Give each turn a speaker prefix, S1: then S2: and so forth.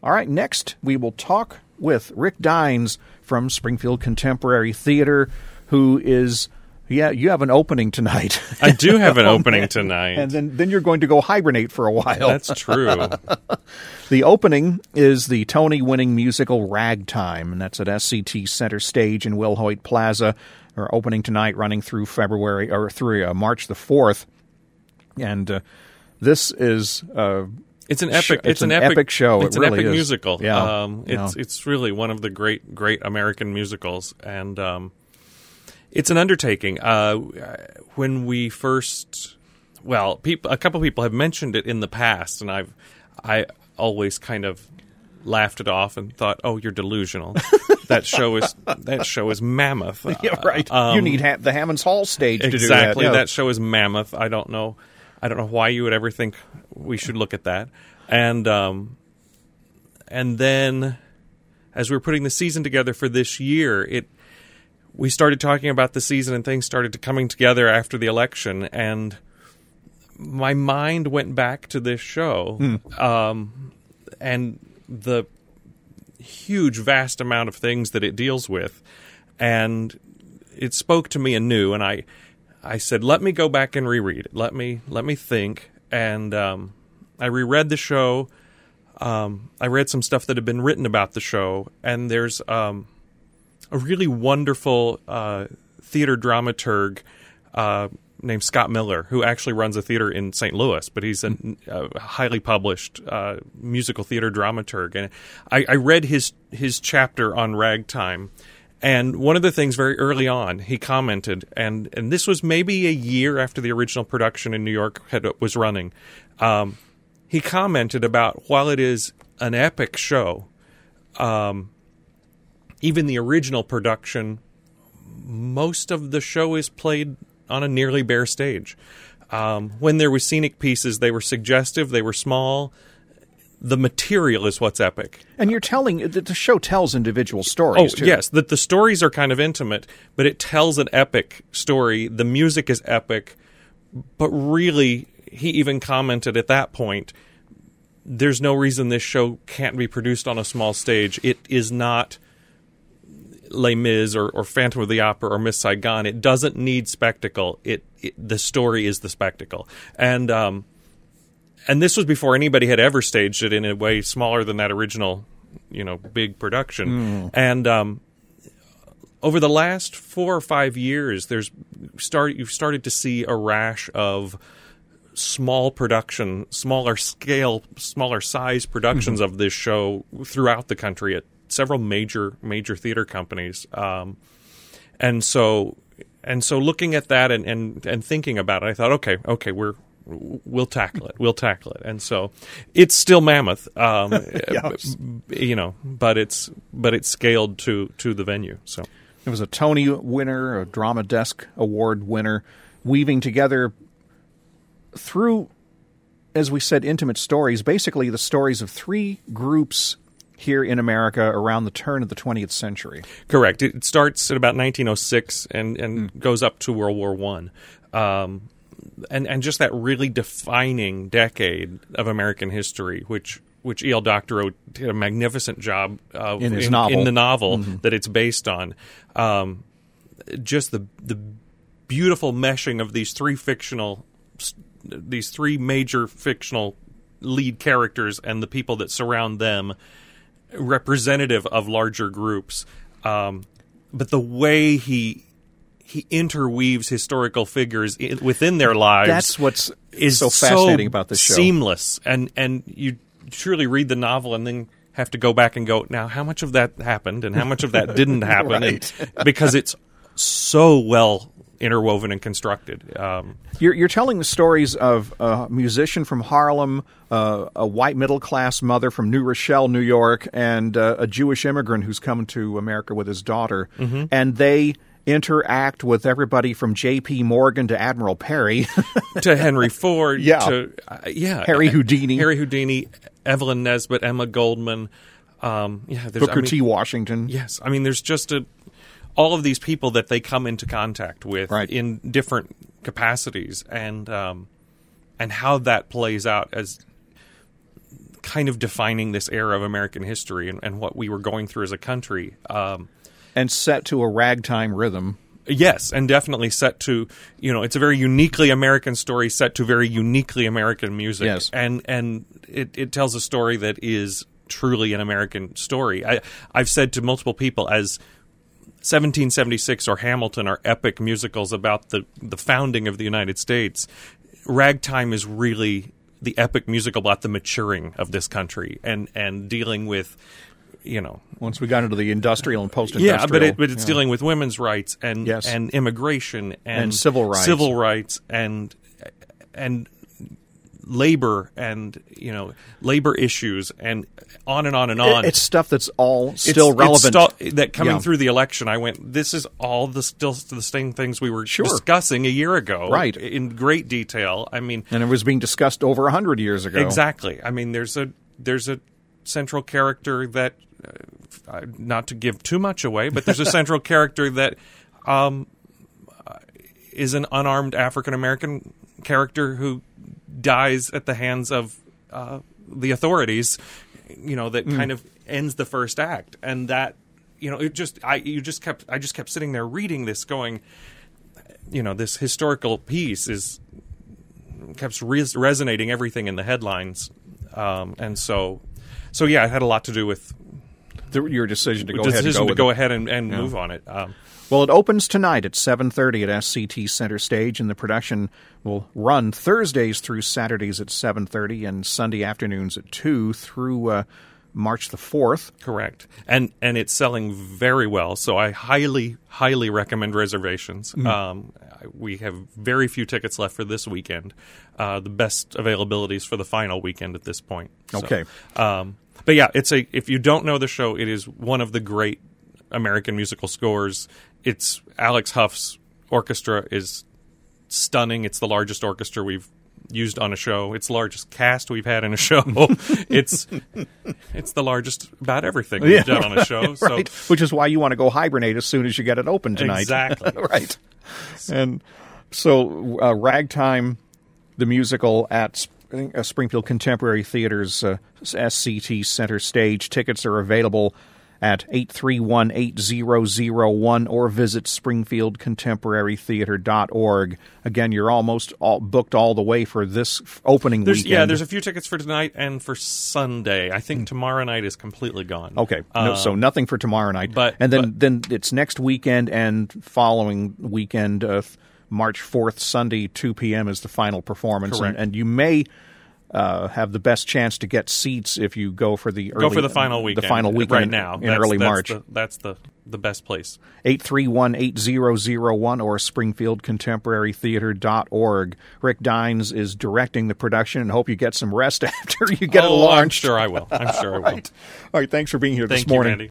S1: All right, next we will talk with Rick Dines from Springfield Contemporary Theater, who is... Yeah, you have an opening tonight.
S2: I do have an opening tonight.
S1: And then you're going to go hibernate for a while.
S2: That's true.
S1: The opening is the Tony-winning musical Ragtime, and that's at SCT Center Stage in Wilhoit Plaza. We're opening tonight, running through March the 4th. And this is...
S2: It's an epic.
S1: It's an epic show.
S2: It's
S1: an
S2: an epic
S1: is.
S2: musical.
S1: Yeah.
S2: It's really one of the great American musicals, and it's an undertaking. When we first, a couple people have mentioned it in the past, and I always kind of laughed it off and thought, "Oh, you're delusional." That show is mammoth.
S1: Yeah, right. You need the Hammond's Hall stage to do that.
S2: Exactly.
S1: Yeah.
S2: That show is mammoth. I don't know why you would ever think we should look at that. And then, as we were putting the season together for this year, we started talking about the season, and things started coming together after the election, and my mind went back to this show, and the huge, vast amount of things that it deals with, and it spoke to me anew, and I said, let me go back and reread it. Let me think, and I reread the show. I read some stuff that had been written about the show, and there's a really wonderful theater dramaturg named Scott Miller, who actually runs a theater in St. Louis, but he's a highly published musical theater dramaturg. And I read his chapter on Ragtime, and one of the things very early on he commented, and this was maybe a year after the original production in New York was running, he commented about, while it is an epic show, even the original production, most of the show is played on a nearly bare stage. When there were scenic pieces, they were suggestive, they were small. The material is what's epic.
S1: And you're telling that the show tells individual stories, too.
S2: Yes, the stories are kind of intimate, but it tells an epic story. The music is epic, but really, he even commented at that point, there's no reason this show can't be produced on a small stage. It is not Les Mis or Phantom of the Opera or Miss Saigon. It doesn't need spectacle. The story is the spectacle. And this was before anybody had ever staged it in a way smaller than that original, big production. And over the last 4 or 5 years, you've started to see a rash of small production, smaller scale, smaller size productions of this show throughout the country at several major theater companies. And so looking at that and thinking about it, I thought, okay, we'll tackle it. And so it's still mammoth,
S1: Yes.
S2: but it's scaled to the venue. So
S1: it was a Tony winner, a Drama Desk Award winner, weaving together through, as we said, intimate stories, basically the stories of 3 groups here in America around the turn of the 20th century.
S2: Correct. It starts at about 1906 and goes up to World War I. And just that really defining decade of American history, which E.L. Doctorow did a magnificent job of
S1: in the novel
S2: that it's based on. Just the beautiful meshing of these 3 major fictional lead characters and the people that surround them, representative of larger groups, but the way he interweaves historical figures within their lives.
S1: That's what's so fascinating about this show.
S2: Seamless, and you truly read the novel and then have to go back and go, now how much of that happened and how much of that didn't happen,
S1: right.
S2: because it's so well interwoven and constructed.
S1: You're telling the stories of a musician from Harlem, a white middle-class mother from New Rochelle, New York, and a Jewish immigrant who's come to America with his daughter. And they interact with everybody from J.P. Morgan to Admiral Perry.
S2: To Henry Ford.
S1: Yeah.
S2: To
S1: Harry Houdini.
S2: Evelyn Nesbit, Emma Goldman.
S1: Booker T. Washington.
S2: Yes. I mean, there's just all of these people that they come into contact with in different capacities, and how that plays out as kind of defining this era of American history and what we were going through as a country.
S1: And set to a ragtime rhythm.
S2: Yes, and definitely set to, it's a very uniquely American story set to very uniquely American music.
S1: Yes.
S2: And it tells a story that is truly an American story. I've said to multiple people, as 1776 or Hamilton are epic musicals about the founding of the United States, Ragtime is really the epic musical about the maturing of this country and dealing with,
S1: Once we got into the industrial and post-industrial.
S2: Yeah, but it's dealing with women's rights and immigration and
S1: civil rights.
S2: and labor and labor issues and on and on and on.
S1: It's stuff that's all still relevant.
S2: That coming through the election, I went, this is all still the same things we were discussing a year ago,
S1: right?
S2: In great detail. I mean,
S1: and it was being discussed over 100 years ago.
S2: Exactly. I mean, there's a central character that, not to give too much away, but there's a central character that is an unarmed African American character who dies at the hands of the authorities, that kind of ends the first act. And that, I just kept sitting there reading this going, this historical piece kept resonating everything in the headlines. And so yeah, it had a lot to do with
S1: your decision to
S2: go ahead and move on it.
S1: Well, it opens tonight at 7:30 at SCT Center Stage, and the production will run Thursdays through Saturdays at 7:30 and Sunday afternoons at 2 through March the 4th.
S2: Correct. And it's selling very well, so I highly, highly recommend reservations. We have very few tickets left for this weekend. The best availabilities for the final weekend at this point.
S1: Okay.
S2: But yeah, if you don't know the show, it is one of the great American musical scores. It's Alex Huff's orchestra is stunning. It's the largest orchestra we've used on a show. It's the largest cast we've had in a show. It's the largest about everything we've done on a show.
S1: Right. So, which is why you want to go hibernate as soon as you get it open tonight.
S2: Exactly.
S1: Right. And so Ragtime, the musical at Springfield Contemporary Theater's SCT Center Stage. Tickets are available at 831-8001 or visit springfieldcontemporarytheater.org. Again, you're almost booked all the way for this opening weekend.
S2: Yeah, there's a few tickets for tonight and for Sunday. I think tomorrow night is completely gone.
S1: Okay, so nothing for tomorrow night.
S2: But
S1: then it's next weekend and following weekend, March 4th, Sunday, 2 p.m. is the final performance.
S2: Correct.
S1: And you may have the best chance to get seats if you go for the
S2: final weekend.
S1: The final weekend
S2: right now
S1: in early March.
S2: That's the best place.
S1: 831-8001 or springfieldcontemporarytheater.org. Rick Dines is directing the production, and hope you get some rest after you get it launched.
S2: I'm sure I will.
S1: All right. Thanks for being here this morning.
S2: Thank you, Randy.